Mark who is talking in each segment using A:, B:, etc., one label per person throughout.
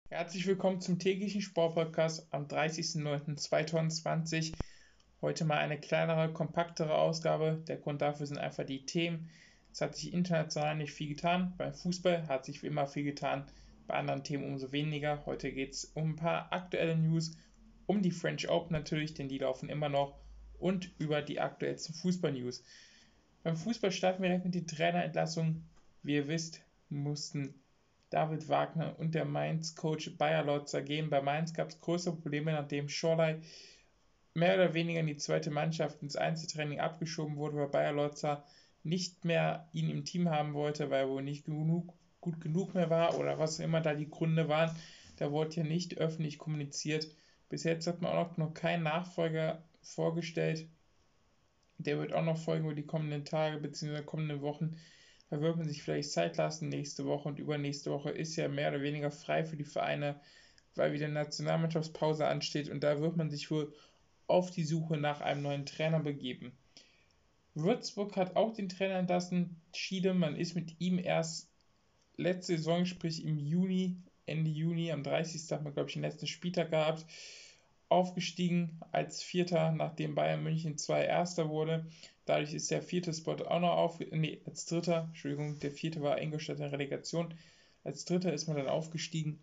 A: Herzlich willkommen zum täglichen Sportpodcast am 30.09.2020. Heute mal eine kleinere, kompaktere Ausgabe. Der Grund dafür sind einfach die Themen. Es hat sich international nicht viel getan. Beim Fußball hat sich wie immer viel getan. Bei anderen Themen umso weniger. Heute geht es um ein paar aktuelle News, um die French Open natürlich, denn die laufen immer noch, und über die aktuellsten Fußball-News. Beim Fußball starten wir direkt mit den Trainerentlassungen. Wie ihr wisst, mussten David Wagner und der Mainz-Coach Bayer Lotzer gehen. Bei Mainz gab es größere Probleme, nachdem Schorley mehr oder weniger in die zweite Mannschaft ins Einzeltraining abgeschoben wurde, weil Bayer Lotzer nicht mehr ihn im Team haben wollte, weil er wohl nicht gut genug mehr war oder was immer da die Gründe waren. Da wurde ja nicht öffentlich kommuniziert. Bis jetzt hat man auch noch keinen Nachfolger vorgestellt. Der wird auch noch folgen über die kommenden Tage bzw. kommenden Wochen. Da wird man sich vielleicht Zeit lassen. Nächste Woche und übernächste Woche ist ja mehr oder weniger frei für die Vereine, weil wieder Nationalmannschaftspause ansteht und da wird man sich wohl auf die Suche nach einem neuen Trainer begeben. Würzburg hat auch den Trainer entlassen. Schiede, man ist mit ihm erst letzte Saison, sprich im Juni, Ende Juni, am 30. hat man, glaube ich, den letzten Spieltag gehabt, aufgestiegen als Vierter, nachdem Bayern München 2 Erster wurde. Dadurch ist der vierte Spot auch noch als Dritter, Entschuldigung, der vierte war Ingolstadt in der Relegation. Als Dritter ist man dann aufgestiegen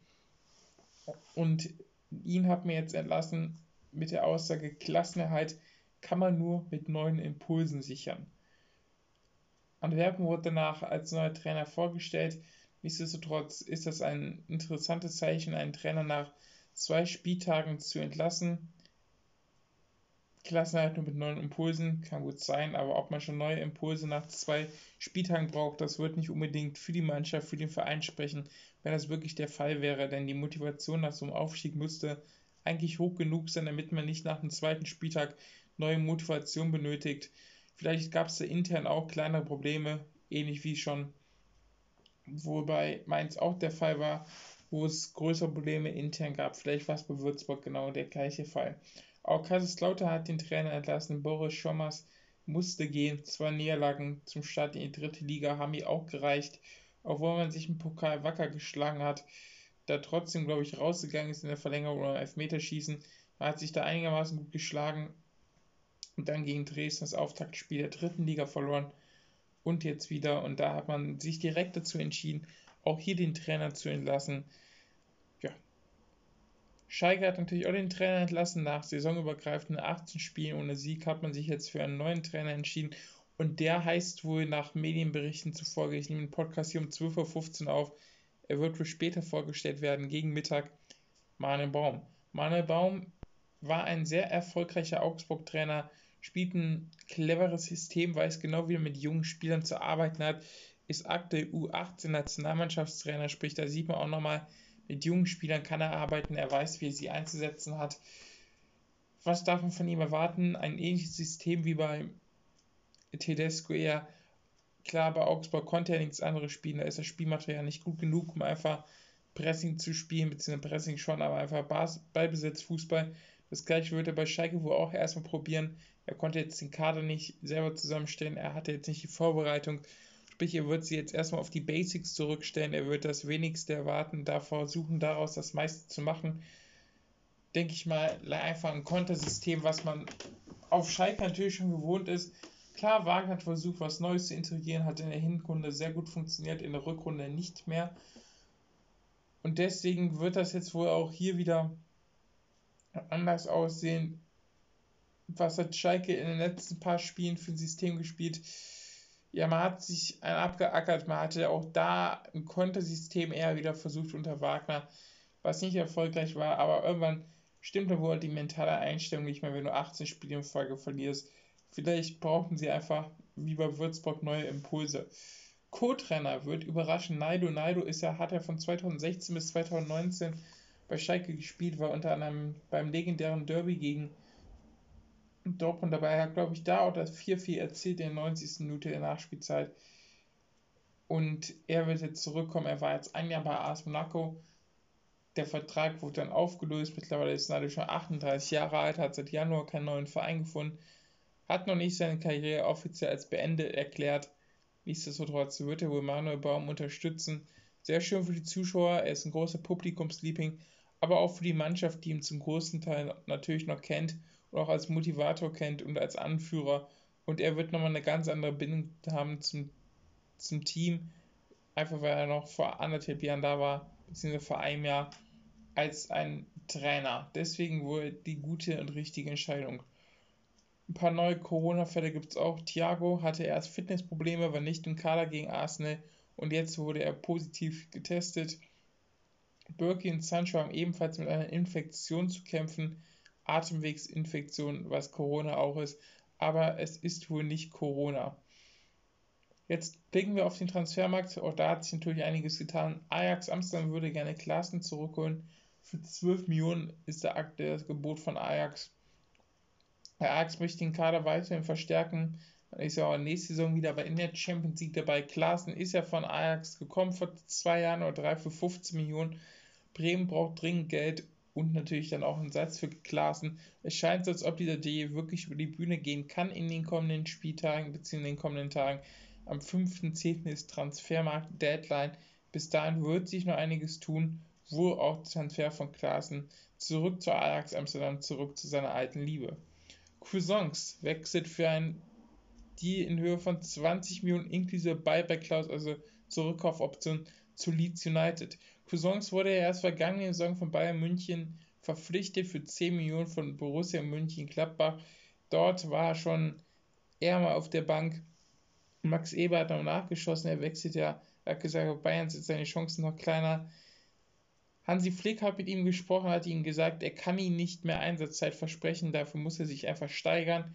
A: und ihn hat man jetzt entlassen mit der Aussage, Klassenerhalt kann man nur mit neuen Impulsen sichern. Antwerpen wurde danach als neuer Trainer vorgestellt. Nichtsdestotrotz ist das ein interessantes Zeichen, einen Trainer nach 2 Spieltagen zu entlassen. Klassenerhalt nur mit neuen Impulsen kann gut sein, aber ob man schon neue Impulse nach 2 Spieltagen braucht, das wird nicht unbedingt für die Mannschaft, für den Verein sprechen, wenn das wirklich der Fall wäre, denn die Motivation nach so einem Aufstieg müsste eigentlich hoch genug sein, damit man nicht nach dem zweiten Spieltag neue Motivation benötigt. Vielleicht gab es da intern auch kleinere Probleme, ähnlich wie schon, wobei Mainz auch der Fall war, wo es größere Probleme intern gab. Vielleicht war es bei Würzburg genau der gleiche Fall. Auch Kaiserslautern hat den Trainer entlassen. Boris Schommers musste gehen. 2 Niederlagen zum Start in die dritte Liga haben ihm auch gereicht. Obwohl man sich im Pokal wacker geschlagen hat, da trotzdem, glaube ich, rausgegangen ist in der Verlängerung oder im Elfmeterschießen. Man hat sich da einigermaßen gut geschlagen und dann gegen Dresden das Auftaktspiel der dritten Liga verloren und jetzt wieder. Und da hat man sich direkt dazu entschieden, auch hier den Trainer zu entlassen. Ja. Schalke hat natürlich auch den Trainer entlassen. Nach saisonübergreifenden 18 Spielen ohne Sieg hat man sich jetzt für einen neuen Trainer entschieden. Und der heißt wohl nach Medienberichten zufolge, ich nehme den Podcast hier um 12.15 Uhr auf, er wird wohl später vorgestellt werden, gegen Mittag, Manuel Baum. Manuel Baum war ein sehr erfolgreicher Augsburg-Trainer, spielt ein cleveres System, weiß genau, wie er mit jungen Spielern zu arbeiten hat, ist aktuell U18-Nationalmannschaftstrainer, sprich, da sieht man auch nochmal, mit jungen Spielern kann er arbeiten, er weiß, wie er sie einzusetzen hat. Was darf man von ihm erwarten? Ein ähnliches System wie bei Tedesco eher. Klar, bei Augsburg konnte er nichts anderes spielen, da ist das Spielmaterial nicht gut genug, um einfach Pressing zu spielen, beziehungsweise Pressing schon, aber einfach Ballbesitz, Fußball. Das gleiche würde er bei Schalke wohl auch erstmal probieren. Er konnte jetzt den Kader nicht selber zusammenstellen, er hatte jetzt nicht die Vorbereitung. Sprich, er wird sie jetzt erstmal auf die Basics zurückstellen, er wird das Wenigste erwarten, da versuchen daraus das meiste zu machen. Denke ich mal, einfach ein Kontersystem, was man auf Schalke natürlich schon gewohnt ist. Klar, Wagner hat versucht, was Neues zu integrieren, hat in der Hinrunde sehr gut funktioniert, in der Rückrunde nicht mehr. Und deswegen wird das jetzt wohl auch hier wieder anders aussehen. Was hat Schalke in den letzten paar Spielen für ein System gespielt? Ja, man hat sich einen abgeackert, man hatte auch da ein Kontersystem eher wieder versucht unter Wagner, was nicht erfolgreich war, aber irgendwann stimmte wohl die mentale Einstellung nicht mehr, wenn du 18 Spiele in Folge verlierst. Vielleicht brauchen sie einfach, wie bei Würzburg, neue Impulse. Co-Trainer wird überraschen. Naido hat er von 2016 bis 2019 bei Schalke gespielt, war unter anderem beim legendären Derby gegen Dortmund dabei. Er hat, glaube ich, da auch das 4-4 erzielt in der 90. Minute der Nachspielzeit. Und er wird jetzt zurückkommen. Er war jetzt ein Jahr bei AS Monaco. Der Vertrag wurde dann aufgelöst. Mittlerweile ist Naido schon 38 Jahre alt, hat seit Januar keinen neuen Verein gefunden, hat noch nicht seine Karriere offiziell als beendet erklärt. Nichtsdestotrotz wird er wohl Manuel Baum unterstützen. Sehr schön für die Zuschauer, er ist ein großer Publikumsliebling, aber auch für die Mannschaft, die ihn zum größten Teil natürlich noch kennt und auch als Motivator kennt und als Anführer. Und er wird nochmal eine ganz andere Bindung haben zum Team, einfach weil er noch vor 1,5 Jahren da war, beziehungsweise vor einem Jahr als ein Trainer. Deswegen wohl die gute und richtige Entscheidung. Ein paar neue Corona-Fälle gibt es auch. Thiago hatte erst Fitnessprobleme, war nicht im Kader gegen Arsenal und jetzt wurde er positiv getestet. Birki und Sancho haben ebenfalls mit einer Infektion zu kämpfen, Atemwegsinfektion, was Corona auch ist, aber es ist wohl nicht Corona. Jetzt blicken wir auf den Transfermarkt, auch da hat sich natürlich einiges getan. Ajax Amsterdam würde gerne Klaassen zurückholen. Für 12 Millionen ist der aktuelle Gebot von Ajax. Der Ajax möchte den Kader weiterhin verstärken. Man ist ja auch nächste Saison wieder in der Champions League dabei. Klaassen ist ja von Ajax gekommen vor 2 Jahren oder 3 für 15 Millionen. Bremen braucht dringend Geld und natürlich dann auch einen Satz für Klaassen. Es scheint so, als ob dieser Deal wirklich über die Bühne gehen kann in den kommenden Spieltagen bzw. in den kommenden Tagen. Am 5.10. ist Transfermarkt-Deadline. Bis dahin wird sich noch einiges tun, wohl auch der Transfer von Klaassen zurück zu Ajax Amsterdam, zurück zu seiner alten Liebe. Cuisance wechselt für einen Deal in Höhe von 20 Millionen inklusive Buyback-Klausel, also Zurückkaufoption zu Leeds United. Cuisance wurde ja erst vergangene Saison von Bayern München verpflichtet für 10 Millionen von Borussia Mönchengladbach. Dort war er schon eher mal auf der Bank. Max Eber hat noch nachgeschossen, er wechselt ja, er hat gesagt, bei Bayern sind seine Chancen noch kleiner. Hansi Flick hat mit ihm gesprochen, hat ihm gesagt, er kann ihm nicht mehr Einsatzzeit versprechen, dafür muss er sich einfach steigern.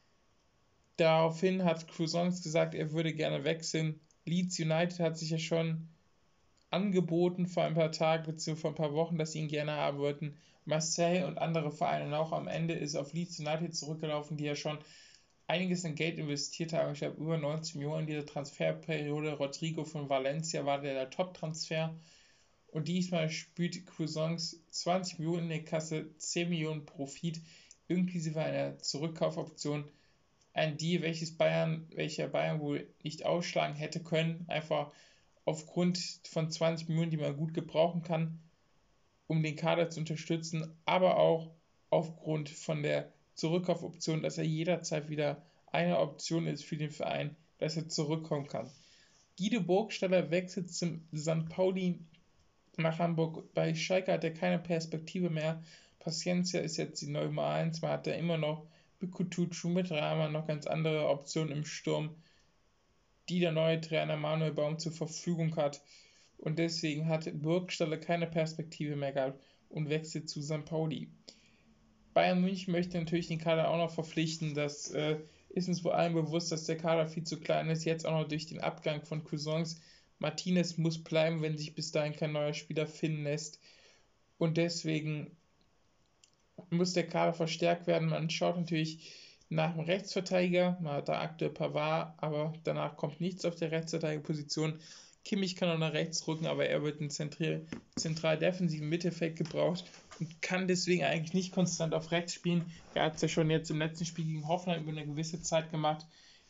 A: Daraufhin hat Cuisance gesagt, er würde gerne wechseln. Leeds United hat sich ja schon angeboten vor ein paar Tagen bzw. vor ein paar Wochen, dass sie ihn gerne haben wollten. Marseille und andere Vereine auch. Am Ende ist auf Leeds United zurückgelaufen, die ja schon einiges an Geld investiert haben. Ich glaube, über 90 Millionen in dieser Transferperiode. Rodrigo von Valencia war der Top-Transfer. Und diesmal spült Cuisance 20 Millionen in der Kasse, 10 Millionen Profit, inklusive einer Zurückkaufoption. Ein Deal, welcher Bayern wohl nicht ausschlagen hätte können, einfach aufgrund von 20 Millionen, die man gut gebrauchen kann, um den Kader zu unterstützen, aber auch aufgrund von der Zurückkaufoption, dass er jederzeit wieder eine Option ist für den Verein, dass er zurückkommen kann. Guido Burgstaller wechselt zum St. Pauli nach Hamburg. Bei Schalke hat er keine Perspektive mehr. Paciencia ist jetzt die Nummer 1. Man hat da immer noch Bikutucu mit Rama, noch ganz andere Optionen im Sturm, die der neue Trainer Manuel Baum zur Verfügung hat. Und deswegen hat Burgstaller keine Perspektive mehr gehabt und wechselt zu St. Pauli. Bayern München möchte natürlich den Kader auch noch verpflichten. Das ist uns vor allem bewusst, dass der Kader viel zu klein ist. Jetzt auch noch durch den Abgang von Cuisance. Martinez muss bleiben, wenn sich bis dahin kein neuer Spieler finden lässt. Und deswegen muss der Kader verstärkt werden. Man schaut natürlich nach dem Rechtsverteidiger. Man hat da aktuell Pavard, aber danach kommt nichts auf der Rechtsverteidigerposition. Kimmich kann auch nach rechts rücken, aber er wird in zentral defensiven Mittelfeld gebraucht und kann deswegen eigentlich nicht konstant auf rechts spielen. Er hat es ja schon jetzt im letzten Spiel gegen Hoffenheim über eine gewisse Zeit gemacht,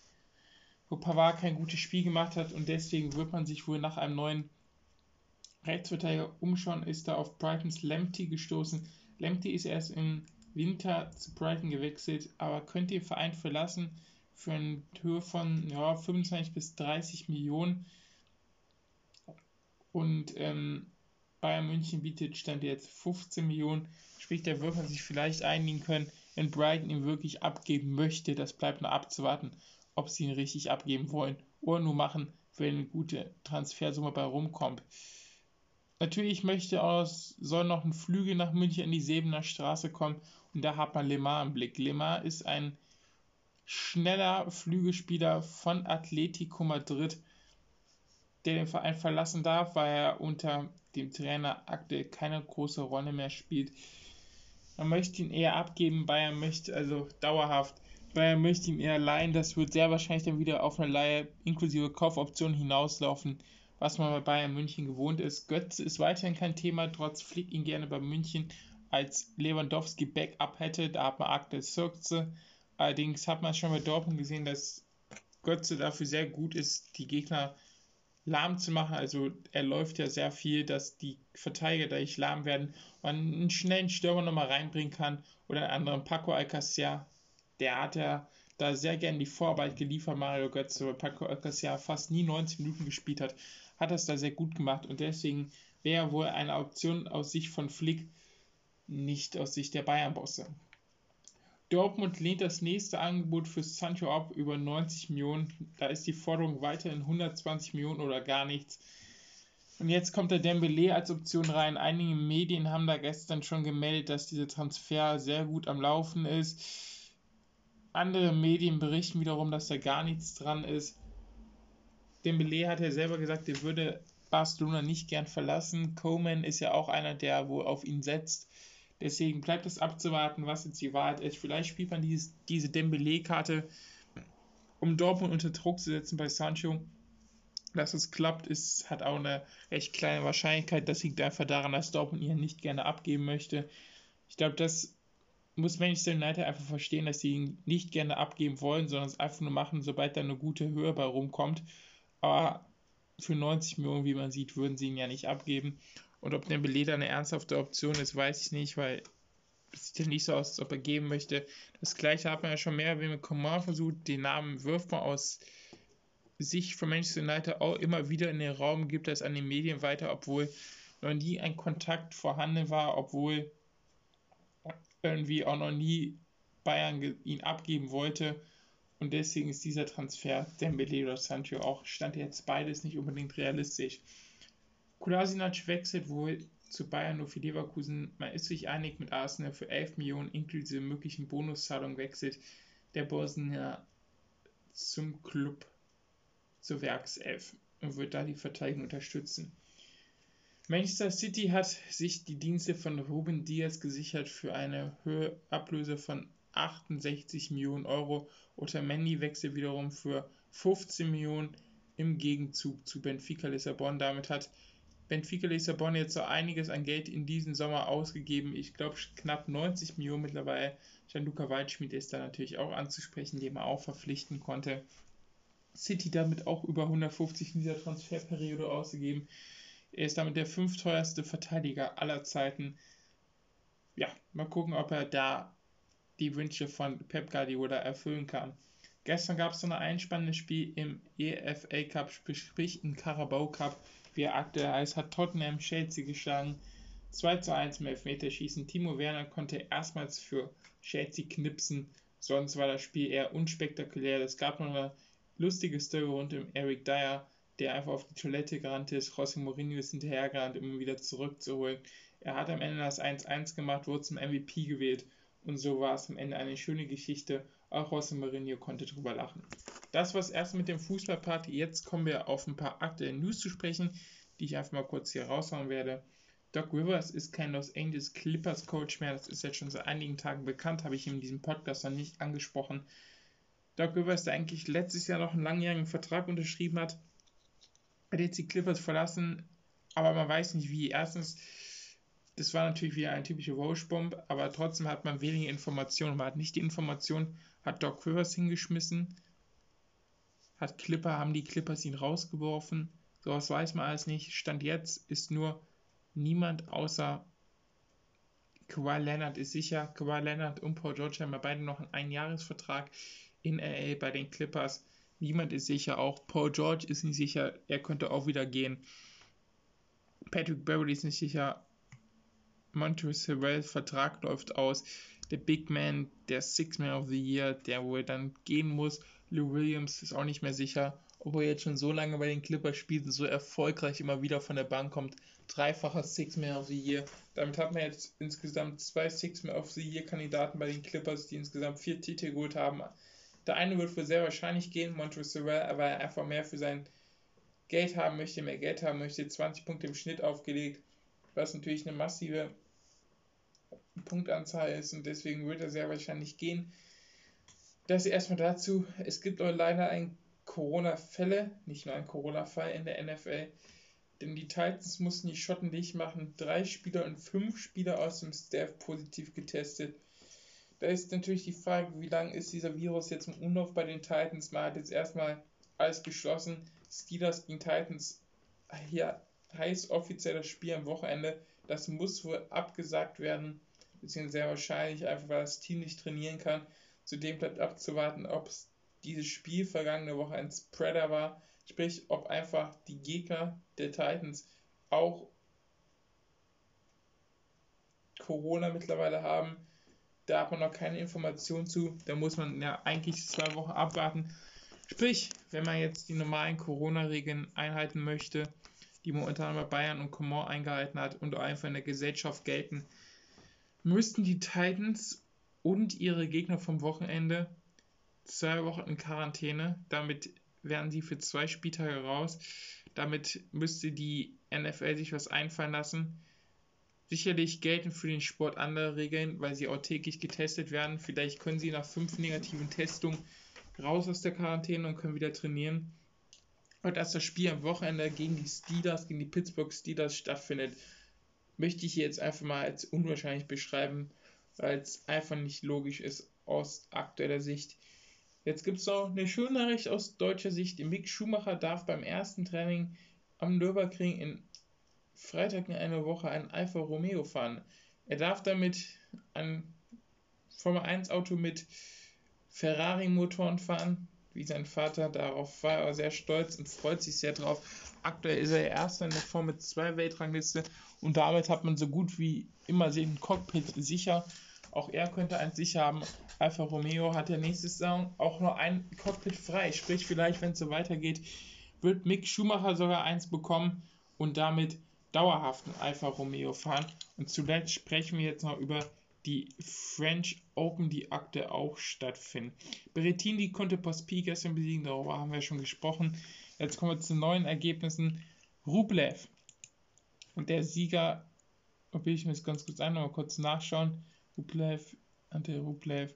A: wo Pavard kein gutes Spiel gemacht hat und deswegen wird man sich wohl nach einem neuen Rechtsverteidiger umschauen, ist da auf Brightons Lamptey gestoßen. Lamptey ist erst im Winter zu Brighton gewechselt, aber könnte den Verein verlassen für eine Höhe von 25 bis 30 Millionen. Und Bayern München bietet Stand jetzt 15 Millionen. Sprich, da wird man sich vielleicht einigen können, wenn Brighton ihn wirklich abgeben möchte. Das bleibt noch abzuwarten, ob sie ihn richtig abgeben wollen oder nur machen, wenn eine gute Transfersumme bei rumkommt. Natürlich soll noch ein Flügel nach München in die Sebener Straße kommen und da hat man Lemar im Blick. Lemar ist ein schneller Flügelspieler von Atletico Madrid, der den Verein verlassen darf, weil er unter dem Trainer aktuell keine große Rolle mehr spielt. Man möchte ihn eher abgeben, Bayern möchte ihn eher leihen, das wird sehr wahrscheinlich dann wieder auf eine Leihe inklusive Kaufoption hinauslaufen, was man bei Bayern München gewohnt ist. Götze ist weiterhin kein Thema, trotz Flick ihn gerne bei München als Lewandowski Backup hätte, da hat man aktuell Zirkze. Allerdings hat man schon bei Dortmund gesehen, dass Götze dafür sehr gut ist, die Gegner lahm zu machen. Also er läuft ja sehr viel, dass die Verteidiger dadurch lahm werden, man einen schnellen Stürmer nochmal reinbringen kann oder einen anderen Paco Alcácer. Der hat ja da sehr gern die Vorarbeit geliefert, Mario Götze, weil Paco Alcácer fast nie 90 Minuten gespielt hat das da sehr gut gemacht und deswegen wäre wohl eine Option aus Sicht von Flick, nicht aus Sicht der Bayern-Bosse. Dortmund lehnt das nächste Angebot für Sancho ab über 90 Millionen. Da ist die Forderung weiterhin 120 Millionen oder gar nichts. Und jetzt kommt der Dembélé als Option rein. Einige Medien haben da gestern schon gemeldet, dass dieser Transfer sehr gut am Laufen ist. Andere Medien berichten wiederum, dass da gar nichts dran ist. Dembélé hat ja selber gesagt, er würde Barcelona nicht gern verlassen. Koeman ist ja auch einer, der wohl auf ihn setzt. Deswegen bleibt es abzuwarten, was jetzt die Wahrheit ist. Vielleicht spielt man diese Dembélé-Karte, um Dortmund unter Druck zu setzen bei Sancho. Dass es klappt, hat auch eine recht kleine Wahrscheinlichkeit. Das liegt einfach daran, dass Dortmund ihn nicht gerne abgeben möchte. Ich glaube, das muss Manchester United einfach verstehen, dass sie ihn nicht gerne abgeben wollen, sondern es einfach nur machen, sobald da eine gute Höhe bei rumkommt. Aber für 90 Millionen, wie man sieht, würden sie ihn ja nicht abgeben. Und ob Dembélé da eine ernsthafte Option ist, weiß ich nicht, weil es sieht ja nicht so aus, als ob er geben möchte. Das gleiche hat man ja schon mehr wie mit Coman versucht. Den Namen wirft man aus Sicht von Manchester United auch immer wieder in den Raum, gibt es an den Medien weiter, obwohl noch nie ein Kontakt vorhanden war, obwohl irgendwie auch noch nie Bayern ihn abgeben wollte. Und deswegen ist dieser Transfer Dembélé oder Sancho auch, stand jetzt beides nicht unbedingt realistisch. Kolasinac wechselt wohl zu Bayern nur für Leverkusen. Man ist sich einig mit Arsenal für 11 Millionen inklusive möglichen Bonuszahlungen wechselt der Bosnier zum Club zur Werkself und wird da die Verteidigung unterstützen. Manchester City hat sich die Dienste von Ruben Dias gesichert für eine Ablöse von 68 Millionen Euro. Otamendi wechselt wiederum für 15 Millionen im Gegenzug zu Benfica Lissabon. Damit hat Benfica Lissabon jetzt so einiges an Geld in diesem Sommer ausgegeben. Ich glaube knapp 90 Millionen mittlerweile. Gianluca Waldschmidt ist da natürlich auch anzusprechen, den man auch verpflichten konnte. City damit auch über 150 in dieser Transferperiode ausgegeben. Er ist damit der 5. teuerste Verteidiger aller Zeiten. Ja, mal gucken, ob er da die Wünsche von Pep Guardiola erfüllen kann. Gestern gab es noch ein einspannendes Spiel im EFL Cup, sprich im Carabao Cup, wie er aktuell heißt, hat Tottenham Chelsea geschlagen. 2:1 im Elfmeterschießen. Timo Werner konnte erstmals für Chelsea knipsen, sonst war das Spiel eher unspektakulär. Es gab noch eine lustige Story rund um Eric Dyer, der einfach auf die Toilette gerannt ist. José Mourinho ist hinterhergerannt, um ihn wieder zurückzuholen. Er hat am Ende das 1:1 gemacht, wurde zum MVP gewählt und so war es am Ende eine schöne Geschichte. Auch José Mourinho konnte drüber lachen. Das war's erst mit dem Fußballpart. Jetzt kommen wir auf ein paar aktuelle News zu sprechen, die ich einfach mal kurz hier raushauen werde. Doc Rivers ist kein Los Angeles Clippers Coach mehr. Das ist jetzt schon seit einigen Tagen bekannt, habe ich in diesem Podcast noch nicht angesprochen. Doc Rivers, der eigentlich letztes Jahr noch einen langjährigen Vertrag unterschrieben hat jetzt die Clippers verlassen, aber man weiß nicht wie. Erstens, das war natürlich wieder eine typische Woj-Bomb, aber trotzdem hat man wenige Informationen. Man hat nicht die Information, hat Doc Rivers hingeschmissen, haben die Clippers ihn rausgeworfen. Sowas weiß man alles nicht. Stand jetzt ist nur niemand außer Kawhi Leonard ist sicher. Kawhi Leonard und Paul George haben ja beide noch einen Einjahresvertrag in LA bei den Clippers. Niemand ist sicher, auch Paul George ist nicht sicher, er könnte auch wieder gehen. Patrick Beverley ist nicht sicher, Montrezl Harrell's Vertrag läuft aus. Der Big Man, der Sixth Man of the Year, der wohl dann gehen muss. Lou Williams ist auch nicht mehr sicher, obwohl er jetzt schon so lange bei den Clippers spielt und so erfolgreich immer wieder von der Bank kommt. Dreifacher Sixth Man of the Year. Damit hat man jetzt insgesamt 2 Sixth Man of the Year Kandidaten bei den Clippers, die insgesamt 4 Titel geholt haben. Der eine wird wohl sehr wahrscheinlich gehen, Montrezl Harrell, weil er einfach mehr für sein Geld haben möchte, mehr Geld haben möchte. 20 Punkte im Schnitt aufgelegt, was natürlich eine massive Punktanzahl ist und deswegen wird er sehr wahrscheinlich gehen. Das erstmal dazu. Es gibt auch leider ein Corona-Fälle, nicht nur ein Corona-Fall in der NFL, denn die Titans mussten die Schotten dicht machen. 3 Spieler und 5 Spieler aus dem Staff positiv getestet. Da ist natürlich die Frage, wie lange ist dieser Virus jetzt im Umlauf bei den Titans? Man hat jetzt erstmal alles geschlossen. Steelers gegen Titans, hier heißt offiziell das Spiel am Wochenende. Das muss wohl abgesagt werden, beziehungsweise sehr wahrscheinlich, einfach weil das Team nicht trainieren kann. Zudem bleibt abzuwarten, ob dieses Spiel vergangene Woche ein Spreader war, sprich, ob einfach die Gegner der Titans auch Corona mittlerweile haben. Da hat man noch keine Informationen zu. Da muss man ja eigentlich 2 Wochen abwarten. Sprich, wenn man jetzt die normalen Corona-Regeln einhalten möchte, die man unter anderem bei Bayern und Coman eingehalten hat und einfach in der Gesellschaft gelten, müssten die Titans und ihre Gegner vom Wochenende 2 Wochen in Quarantäne. Damit wären sie für 2 Spieltage raus. Damit müsste die NFL sich was einfallen lassen. Sicherlich gelten für den Sport andere Regeln, weil sie auch täglich getestet werden. Vielleicht können sie nach 5 negativen Testungen raus aus der Quarantäne und können wieder trainieren. Und dass das Spiel am Wochenende gegen die Pittsburgh Steelers stattfindet, möchte ich hier jetzt einfach mal als unwahrscheinlich beschreiben, weil es einfach nicht logisch ist aus aktueller Sicht. Jetzt gibt es noch eine schöne Nachricht aus deutscher Sicht. Mick Schumacher darf beim ersten Training am Nürburgring in Freitag in einer Woche ein Alfa Romeo fahren. Er darf damit ein Formel 1 Auto mit Ferrari-Motoren fahren, wie sein Vater. Darauf war er sehr stolz und freut sich sehr drauf. Aktuell ist er Erster in der Formel 2 Weltrangliste und damit hat man so gut wie immer den Cockpit sicher. Auch er könnte eins sicher haben. Alfa Romeo hat ja nächste Saison auch nur ein Cockpit frei. Sprich, vielleicht, wenn es so weitergeht, wird Mick Schumacher sogar eins bekommen und damit dauerhaften Alfa Romeo fahren. Und zuletzt sprechen wir jetzt noch über die French Open, die aktuell auch stattfinden. Berrettini konnte Pospisil gestern besiegen, darüber haben wir schon gesprochen. Jetzt kommen wir zu neuen Ergebnissen. Rublev und der Sieger, will ich mir das ganz kurz einmal kurz nachschauen. Ante Rublev.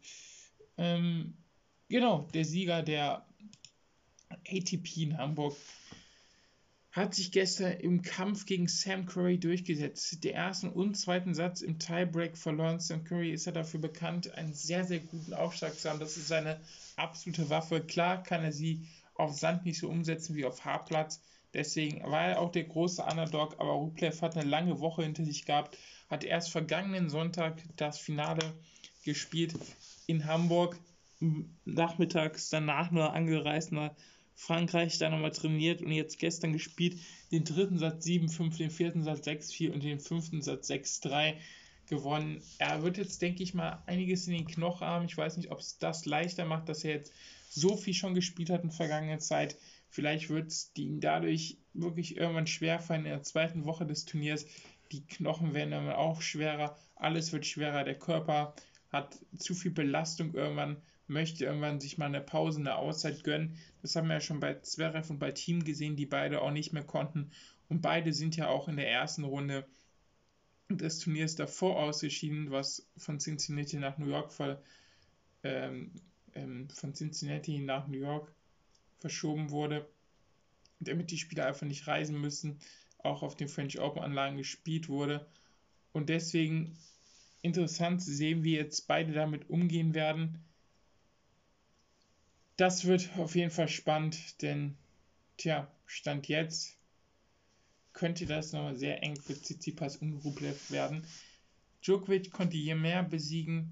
A: Genau, der Sieger der ATP in Hamburg hat sich gestern im Kampf gegen Sam Curry durchgesetzt. Den ersten und zweiten Satz im Tiebreak verloren. Sam Curry ist ja dafür bekannt, einen sehr, sehr guten Aufschlag zu haben. Das ist seine absolute Waffe. Klar kann er sie auf Sand nicht so umsetzen wie auf Hartplatz. Deswegen war er auch der große Underdog, aber Rublev hat eine lange Woche hinter sich gehabt, hat erst vergangenen Sonntag das Finale gespielt in Hamburg, nachmittags danach nur angereist nach Frankreich, da nochmal trainiert und jetzt gestern gespielt, den dritten Satz 7-5, den vierten Satz 6-4 und den fünften Satz 6-3 gewonnen. Er wird jetzt, denke ich mal, einiges in den Knochen haben. Ich weiß nicht, ob es das leichter macht, dass er jetzt so viel schon gespielt hat in der vergangenen Zeit. Vielleicht wird es ihm dadurch wirklich irgendwann schwerfallen in der zweiten Woche des Turniers. Die Knochen werden irgendwann auch schwerer, alles wird schwerer, der Körper hat zu viel Belastung irgendwann, möchte irgendwann sich mal eine Pause, eine Auszeit gönnen. Das haben wir ja schon bei Zverev und bei Thiem gesehen, die beide auch nicht mehr konnten. Und beide sind ja auch in der ersten Runde des Turniers davor ausgeschieden, was von Cincinnati nach New York verschoben wurde, damit die Spieler einfach nicht reisen müssen, auch auf den French Open Anlagen gespielt wurde. Und deswegen interessant zu sehen, wie jetzt beide damit umgehen werden. Das wird auf jeden Fall spannend, denn Stand jetzt könnte das nochmal sehr eng für Tsitsipas und Rublev werden. Djokovic konnte je mehr besiegen.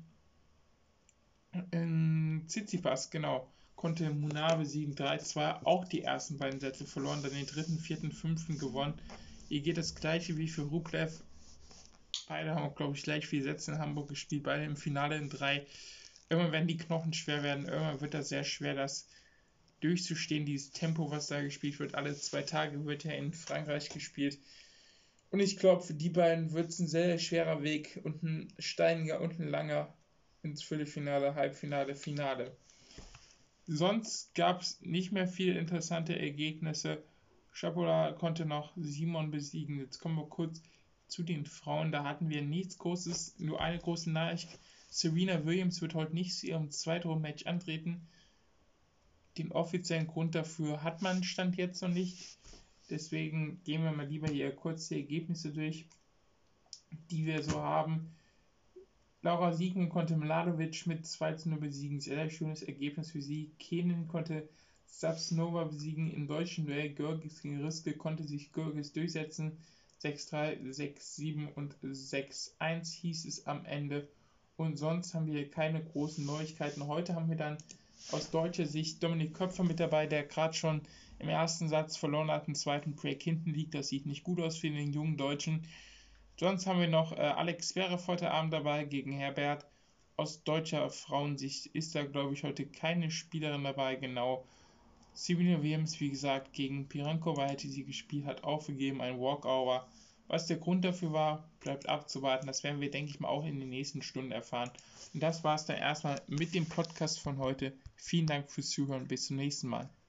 A: Tsitsipas, genau, konnte Munar besiegen, 3-2, auch die ersten beiden Sätze verloren, dann den dritten, vierten, fünften gewonnen. Hier geht das gleiche wie für Rublev. Beide haben auch, glaube ich, gleich 4 Sätze in Hamburg gespielt, beide im Finale in 3. Irgendwann werden die Knochen schwer werden, irgendwann wird das sehr schwer, das durchzustehen, dieses Tempo, was da gespielt wird. Alle 2 Tage wird ja in Frankreich gespielt. Und ich glaube, für die beiden wird es ein sehr, sehr schwerer Weg und ein steiniger und ein langer ins Viertelfinale, Halbfinale, Finale. Sonst gab es nicht mehr viele interessante Ergebnisse. Shapovalov konnte noch Simon besiegen. Jetzt kommen wir kurz zu den Frauen. Da hatten wir nichts Großes, nur eine große Nachricht. Serena Williams wird heute nicht zu ihrem Zweitrunden-Match antreten. Den offiziellen Grund dafür hat man Stand jetzt noch nicht. Deswegen gehen wir mal lieber hier kurz die Ergebnisse durch, die wir so haben. Laura Siegen konnte Mladenovic mit 2-0 besiegen. Sehr, sehr schönes Ergebnis für sie. Kenin konnte Sapsnova besiegen im deutschen Duell. Görges gegen Riske konnte sich Görges durchsetzen. 6-3, 6-7 und 6-1 hieß es am Ende. Und sonst haben wir hier keine großen Neuigkeiten. Heute haben wir dann aus deutscher Sicht Dominik Köpfer mit dabei, der gerade schon im ersten Satz verloren hat, im zweiten Break hinten liegt. Das sieht nicht gut aus für den jungen Deutschen. Sonst haben wir noch Alex Zverev heute Abend dabei gegen Herbert. Aus deutscher Frauensicht ist da, glaube ich, heute keine Spielerin dabei. Genau. Serena Williams, wie gesagt, gegen Pironkova hätte sie gespielt, hat aufgegeben, ein Walkover. Was der Grund dafür war, bleibt abzuwarten. Das werden wir, denke ich mal, auch in den nächsten Stunden erfahren. Und das war es dann erstmal mit dem Podcast von heute. Vielen Dank fürs Zuhören. Bis zum nächsten Mal.